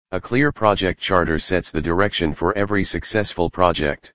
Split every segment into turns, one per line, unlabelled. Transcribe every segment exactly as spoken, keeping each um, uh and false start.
A clear project charter sets the direction for every successful project.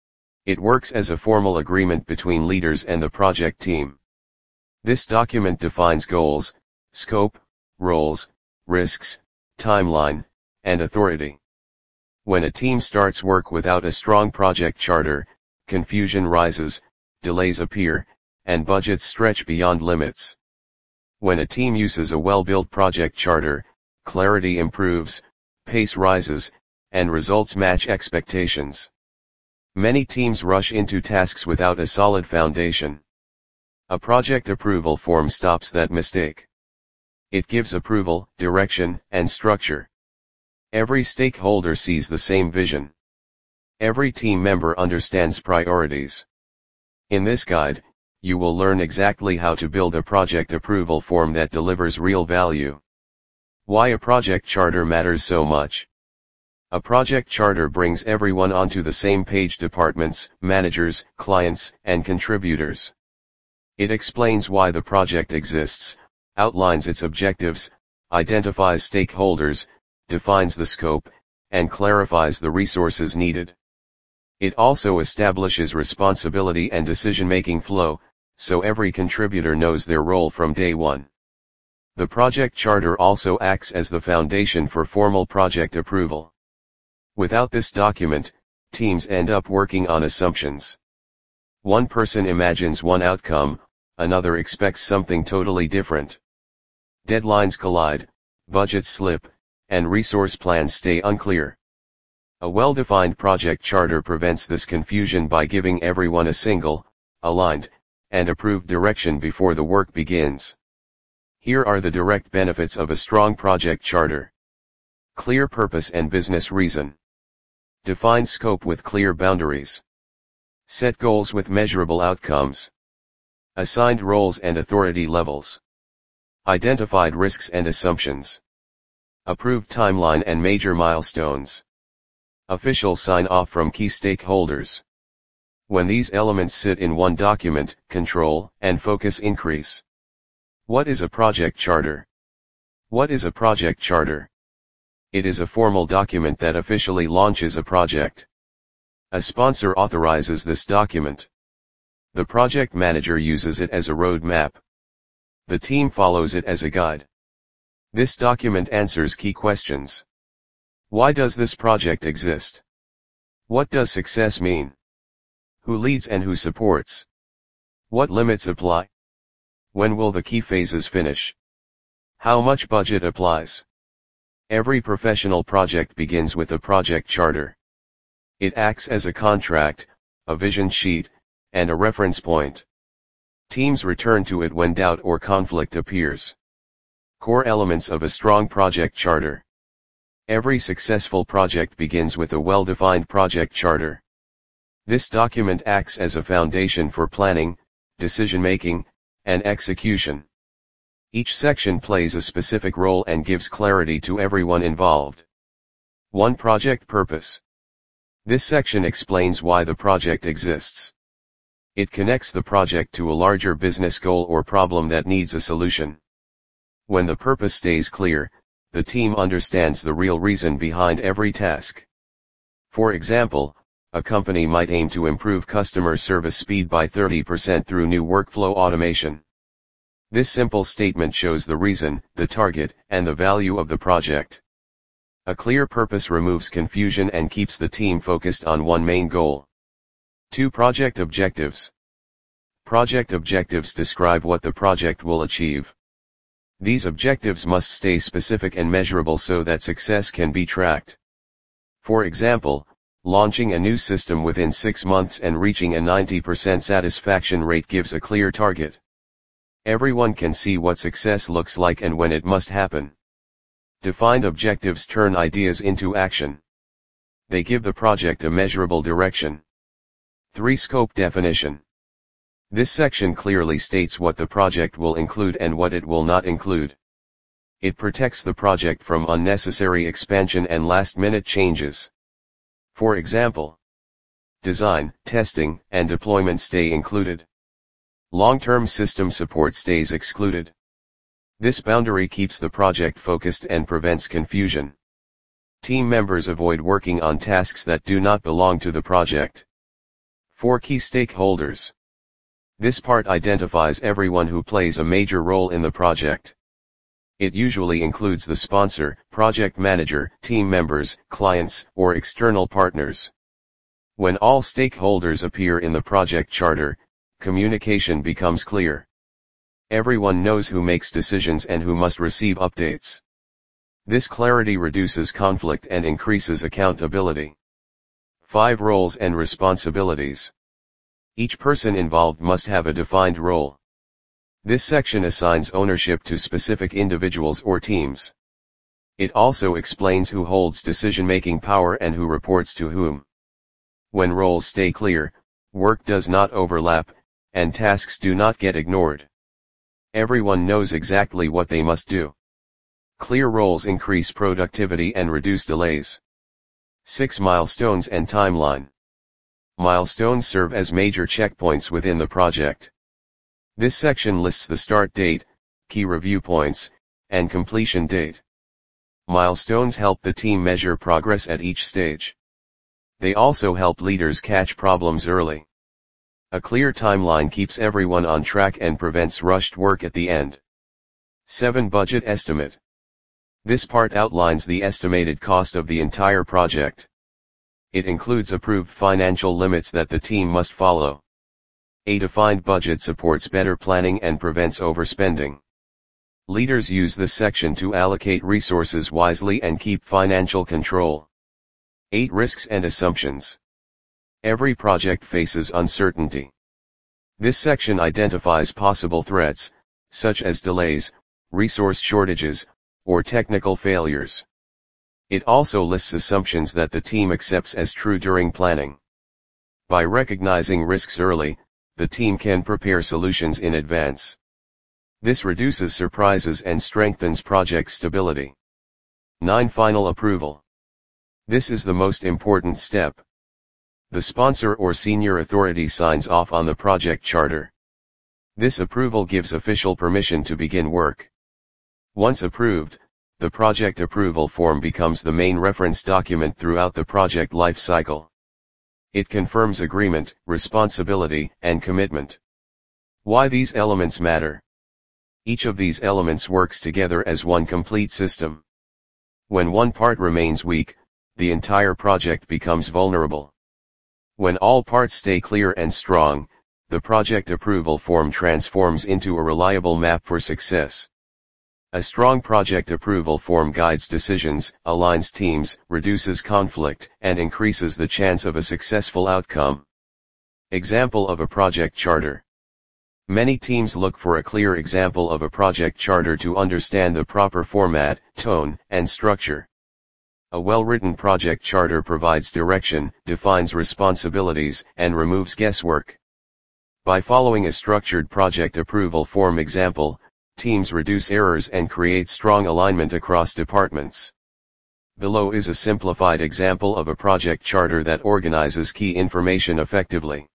It works as a formal agreement between leaders and the project team. This document defines goals, scope, roles, risks, timeline, and authority. When a team starts work without a strong project charter, confusion rises, delays appear, and budgets stretch beyond limits. When a team uses a well-built project charter, clarity improves, pace rises, and results match expectations. Many teams rush into tasks without a solid foundation. A project approval form stops that mistake. It gives approval, direction, and structure. Every stakeholder sees the same vision. Every team member understands priorities. In this guide, you will learn exactly how to build a project approval form that delivers real value. Why a project charter matters so much. A project charter brings everyone onto the same page: departments, managers, clients, and contributors. It explains why the project exists, outlines its objectives, identifies stakeholders, defines the scope, and clarifies the resources needed. It also establishes responsibility and decision-making flow, so every contributor knows their role from day one. The project charter also acts as the foundation for formal project approval. Without this document, teams end up working on assumptions. One person imagines one outcome, another expects something totally different. Deadlines collide, budgets slip, and resource plans stay unclear. A well-defined project charter prevents this confusion by giving everyone a single, aligned, and approved direction before the work begins. Here are the direct benefits of a strong project charter. Clear purpose and business reason. Define scope with clear boundaries. Set goals with measurable outcomes. Assigned roles and authority levels. Identified risks and assumptions. Approved timeline and major milestones. Official sign-off from key stakeholders. When these elements sit in one document, control and focus increase. What is a project charter? What is a project charter? It is a formal document that officially launches a project. A sponsor authorizes this document. The project manager uses it as a roadmap. The team follows it as a guide. This document answers key questions. Why does this project exist? What does success mean? Who leads and who supports? What limits apply? When will the key phases finish? How much budget applies? Every professional project begins with a project charter. It acts as a contract, a vision sheet, and a reference point. Teams return to it when doubt or conflict appears. Core elements of a strong project charter. Every successful project begins with a well-defined project charter. This document acts as a foundation for planning, decision-making, and execution. Each section plays a specific role and gives clarity to everyone involved. one Project purpose. This section explains why the project exists. It connects the project to a larger business goal or problem that needs a solution. When the purpose stays clear, the team understands the real reason behind every task. For example, a company might aim to improve customer service speed by thirty percent through new workflow automation. This simple statement shows the reason, the target, and the value of the project. A clear purpose removes confusion and keeps the team focused on one main goal. two Project objectives. Project objectives describe what the project will achieve. These objectives must stay specific and measurable so that success can be tracked. For example, launching a new system within six months and reaching a ninety percent satisfaction rate gives a clear target. Everyone can see what success looks like and when it must happen. Defined objectives turn ideas into action. They give the project a measurable direction. three Scope definition. This section clearly states what the project will include and what it will not include. It protects the project from unnecessary expansion and last-minute changes. For example, design, testing, and deployment stay included. Long-term system support stays excluded. This boundary keeps the project focused and prevents confusion. Team members avoid working on tasks that do not belong to the project. four Key stakeholders. This part identifies everyone who plays a major role in the project. It usually includes the sponsor, project manager, team members, clients, or external partners. When all stakeholders appear in the project charter, communication becomes clear. Everyone knows who makes decisions and who must receive updates. This clarity reduces conflict and increases accountability. five Roles and responsibilities. Each person involved must have a defined role. This section assigns ownership to specific individuals or teams. It also explains who holds decision-making power and who reports to whom. When roles stay clear, work does not overlap, and tasks do not get ignored. Everyone knows exactly what they must do. Clear roles increase productivity and reduce delays. six Milestones and timeline. Milestones serve as major checkpoints within the project. This section lists the start date, key review points, and completion date. Milestones help the team measure progress at each stage. They also help leaders catch problems early. A clear timeline keeps everyone on track and prevents rushed work at the end. seven Budget estimate. This part outlines the estimated cost of the entire project. It includes approved financial limits that the team must follow. A defined budget supports better planning and prevents overspending. Leaders use this section to allocate resources wisely and keep financial control. eight Risks and assumptions. Every project faces uncertainty. This section identifies possible threats, such as delays, resource shortages, or technical failures. It also lists assumptions that the team accepts as true during planning. By recognizing risks early, the team can prepare solutions in advance. This reduces surprises and strengthens project stability. nine Final approval. This is the most important step. The sponsor or senior authority signs off on the project charter. This approval gives official permission to begin work. Once approved, the project approval form becomes the main reference document throughout the project life cycle. It confirms agreement, responsibility, and commitment. Why these elements matter? Each of these elements works together as one complete system. When one part remains weak, the entire project becomes vulnerable. When all parts stay clear and strong, the project approval form transforms into a reliable map for success. A strong project approval form guides decisions, aligns teams, reduces conflict, and increases the chance of a successful outcome. Example of a project charter. Many teams look for a clear example of a project charter to understand the proper format, tone, and structure. A well-written project charter provides direction, defines responsibilities, and removes guesswork. By following a structured project approval form example, teams reduce errors and create strong alignment across departments. Below is a simplified example of a project charter that organizes key information effectively.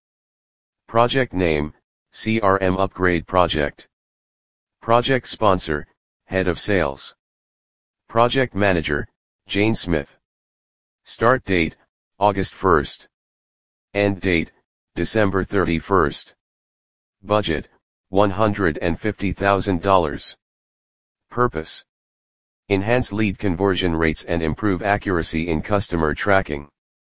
Project name, C R M Upgrade Project. Project sponsor, Head of Sales. Project manager, Jane Smith. Start date, August first. End date, December thirty-first. Budget, one hundred fifty thousand dollars. Purpose: enhance lead conversion rates and improve accuracy in customer tracking.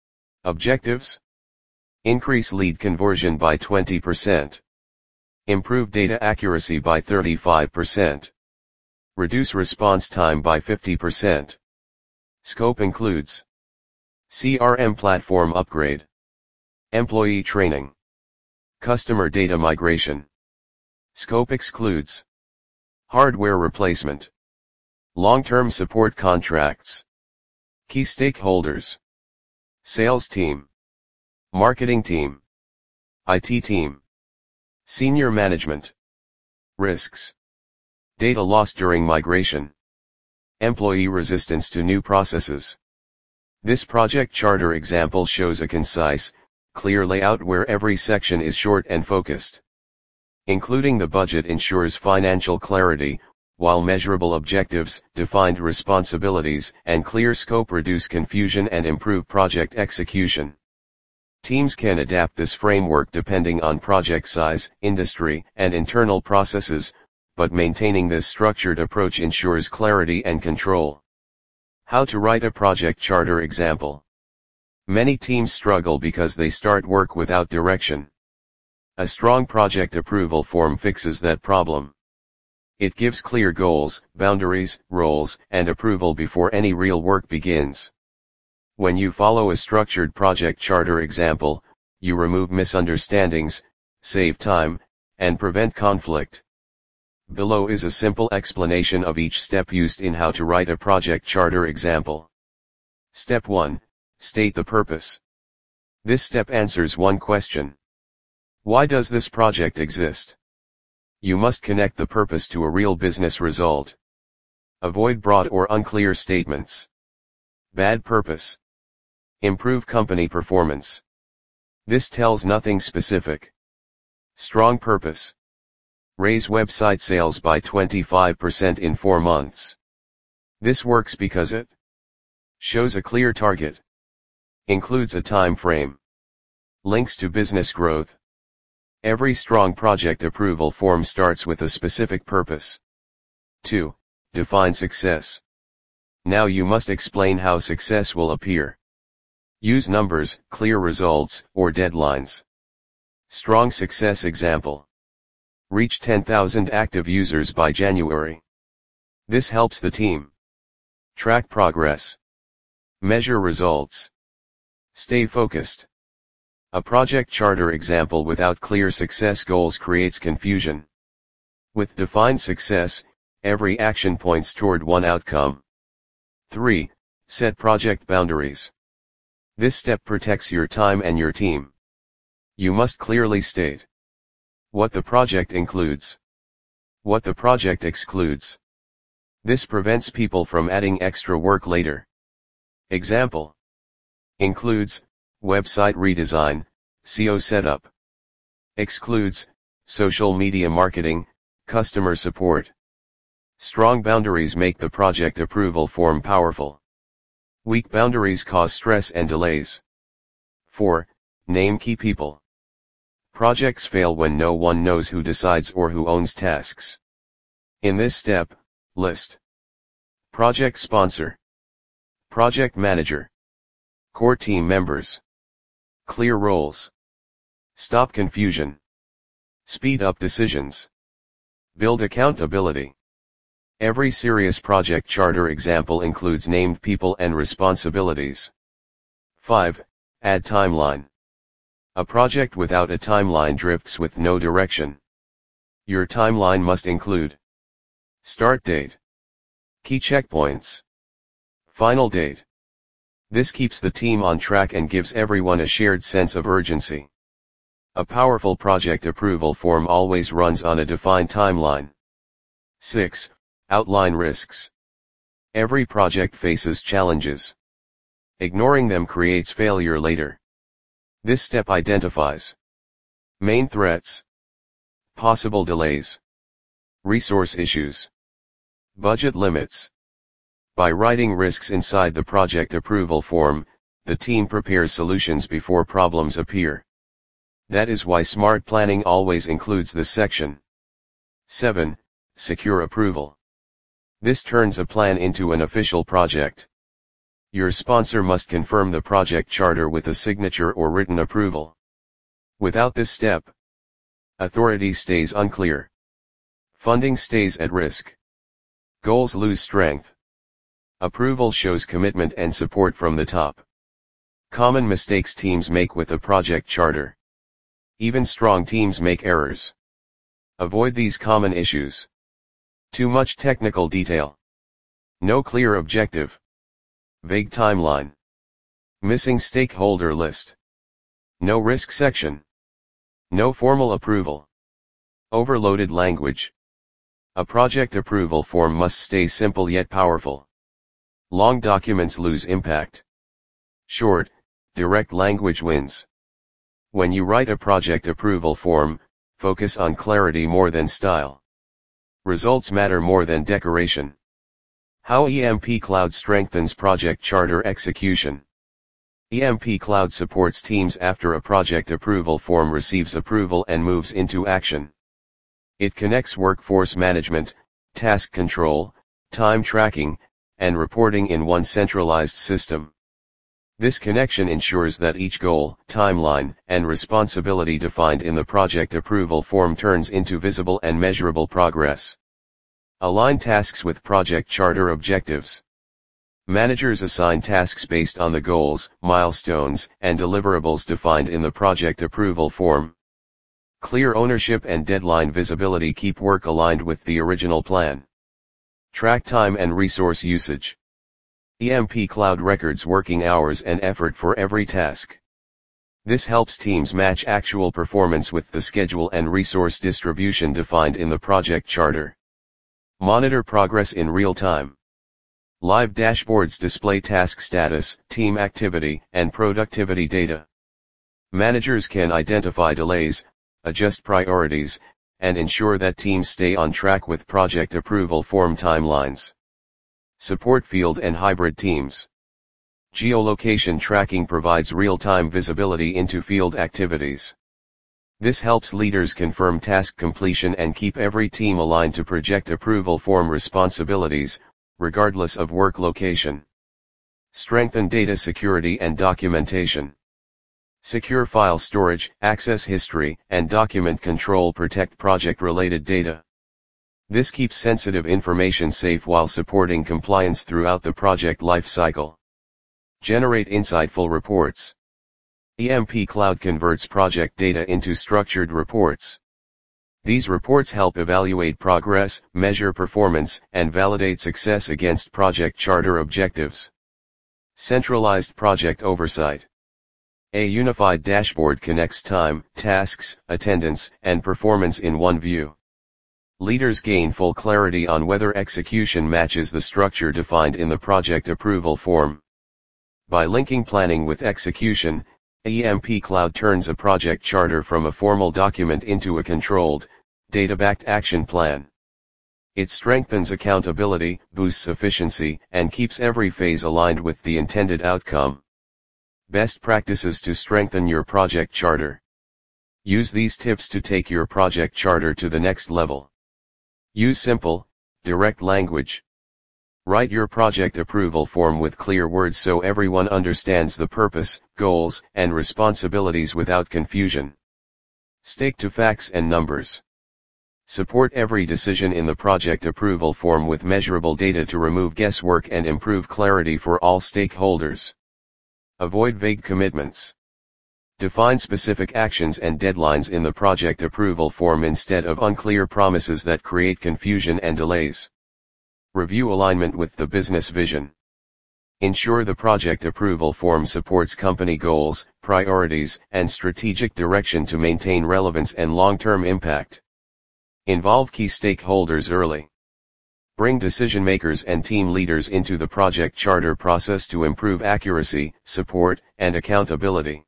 Objectives: increase lead conversion by twenty percent. Improve data accuracy by thirty-five percent. Reduce response time by fifty percent. Scope includes C R M platform upgrade, employee training, customer data migration. Scope excludes hardware replacement, long-term support contracts. Key stakeholders: sales team, marketing team, I T team, senior management. Risks: data loss during migration, employee resistance to new processes. This project charter example shows a concise, clear layout where every section is short and focused. Including the budget ensures financial clarity, while measurable objectives, defined responsibilities, and clear scope reduce confusion and improve project execution. Teams can adapt this framework depending on project size, industry, and internal processes, but maintaining this structured approach ensures clarity and control. How to write a project charter example. Many teams struggle because they start work without direction. A strong project approval form fixes that problem. It gives clear goals, boundaries, roles, and approval before any real work begins. When you follow a structured project charter example, you remove misunderstandings, save time, and prevent conflict. Below is a simple explanation of each step used in how to write a project charter example. Step one. State the purpose. This step answers one question. Why does this project exist? You must connect the purpose to a real business result. Avoid broad or unclear statements. Bad purpose. Improve company performance. This tells nothing specific. Strong purpose. Raise website sales by twenty-five percent in four months. This works because it shows a clear target. Includes a time frame. Links to business growth. Every strong project approval form starts with a specific purpose. two. Define success. Now you must explain how success will appear. Use numbers, clear results, or deadlines. Strong success example. Reach ten thousand active users by January. This helps the team track progress. Measure results. Stay focused. A project charter example without clear success goals creates confusion. With defined success, every action points toward one outcome. three. Set project boundaries. This step protects your time and your team. You must clearly state what the project includes, what the project excludes. This prevents people from adding extra work later. Example. Includes website redesign, S E O setup. Excludes social media marketing, customer support. Strong boundaries make the project approval form powerful. Weak boundaries cause stress and delays. four. Name key people. Projects fail when no one knows who decides or who owns tasks. In this step, list project sponsor, project manager, core team members. Clear roles. Stop confusion. Speed up decisions. Build accountability. Every serious project charter example includes named people and responsibilities. five. Add timeline. A project without a timeline drifts with no direction. Your timeline must include start date, key checkpoints, final date. This keeps the team on track and gives everyone a shared sense of urgency. A powerful project approval form always runs on a defined timeline. six. Outline risks. Every project faces challenges. Ignoring them creates failure later. This step identifies main threats, possible delays, resource issues, budget limits. By writing risks inside the project approval form, the team prepares solutions before problems appear. That is why smart planning always includes this section. seven. Secure approval. This turns a plan into an official project. Your sponsor must confirm the project charter with a signature or written approval. Without this step, authority stays unclear. Funding stays at risk. Goals lose strength. Approval shows commitment and support from the top. Common mistakes teams make with a project charter. Even strong teams make errors. Avoid these common issues. Too much technical detail. No clear objective. Vague timeline. Missing stakeholder list. No risk section. No formal approval. Overloaded language. A project approval form must stay simple yet powerful. Long documents lose impact. Short, direct language wins. When you write a project approval form, focus on clarity more than style. Results matter more than decoration. How E M P Cloud strengthens project charter execution. E M P Cloud supports teams after a project approval form receives approval and moves into action. It connects workforce management, task control, time tracking, and reporting in one centralized system. This connection ensures that each goal, timeline, and responsibility defined in the project approval form turns into visible and measurable progress. Align tasks with project charter objectives. Managers assign tasks based on the goals, milestones, and deliverables defined in the project approval form. Clear ownership and deadline visibility keep work aligned with the original plan. Track time and resource usage. E M P Cloud records working hours and effort for every task. This helps teams match actual performance with the schedule and resource distribution defined in the project charter. Monitor progress in real time. Live dashboards display task status, team activity, and productivity data. Managers can identify delays, adjust priorities, and ensure that teams stay on track with project approval form timelines. Support field and hybrid teams. Geolocation tracking provides real-time visibility into field activities. This helps leaders confirm task completion and keep every team aligned to project approval form responsibilities, regardless of work location. Strengthen data security and documentation. Secure file storage, access history, and document control protect project-related data. This keeps sensitive information safe while supporting compliance throughout the project lifecycle. Generate insightful reports. E M P Cloud converts project data into structured reports. These reports help evaluate progress, measure performance, and validate success against project charter objectives. Centralized project oversight. A unified dashboard connects time, tasks, attendance, and performance in one view. Leaders gain full clarity on whether execution matches the structure defined in the project approval form. By linking planning with execution, E M P Cloud turns a project charter from a formal document into a controlled, data-backed action plan. It strengthens accountability, boosts efficiency, and keeps every phase aligned with the intended outcome. Best practices to strengthen your project charter. Use these tips to take your project charter to the next level. Use simple, direct language. Write your project approval form with clear words so everyone understands the purpose, goals, and responsibilities without confusion. Stick to facts and numbers. Support every decision in the project approval form with measurable data to remove guesswork and improve clarity for all stakeholders. Avoid vague commitments. Define specific actions and deadlines in the project approval form instead of unclear promises that create confusion and delays. Review alignment with the business vision. Ensure the project approval form supports company goals, priorities, and strategic direction to maintain relevance and long-term impact. Involve key stakeholders early. Bring decision makers and team leaders into the project charter process to improve accuracy, support, and accountability.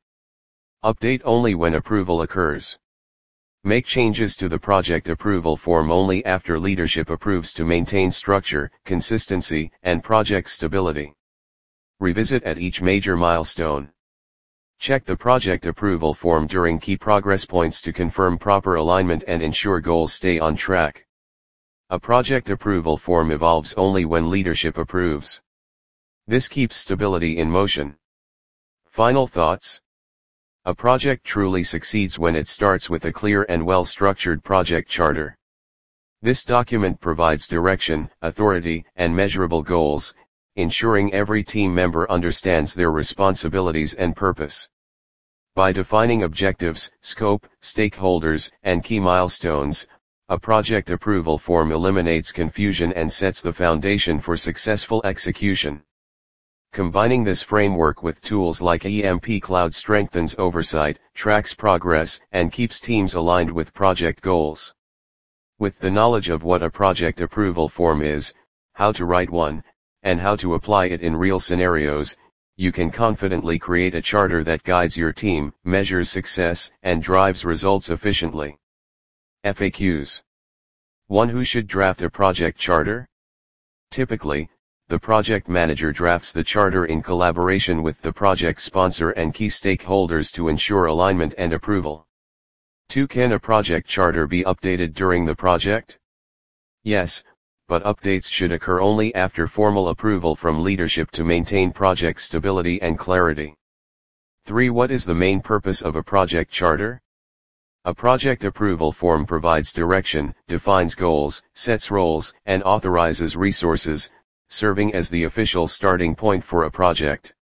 Update only when approval occurs. Make changes to the project approval form only after leadership approves to maintain structure, consistency, and project stability. Revisit at each major milestone. Check the project approval form during key progress points to confirm proper alignment and ensure goals stay on track. A project approval form evolves only when leadership approves. This keeps stability in motion. Final thoughts. A project truly succeeds when it starts with a clear and well-structured project charter. This document provides direction, authority, and measurable goals, ensuring every team member understands their responsibilities and purpose. By defining objectives, scope, stakeholders, and key milestones, a project approval form eliminates confusion and sets the foundation for successful execution. Combining this framework with tools like E M P Cloud strengthens oversight, tracks progress, and keeps teams aligned with project goals. With the knowledge of what a project approval form is, how to write one, and how to apply it in real scenarios, you can confidently create a charter that guides your team, measures success, and drives results efficiently. F A Qs. one. Who should draft a project charter? Typically, the project manager drafts the charter in collaboration with the project sponsor and key stakeholders to ensure alignment and approval. two. Can a project charter be updated during the project? Yes, but updates should occur only after formal approval from leadership to maintain project stability and clarity. three. What is the main purpose of a project charter? A project approval form provides direction, defines goals, sets roles, and authorizes resources, serving as the official starting point for a project.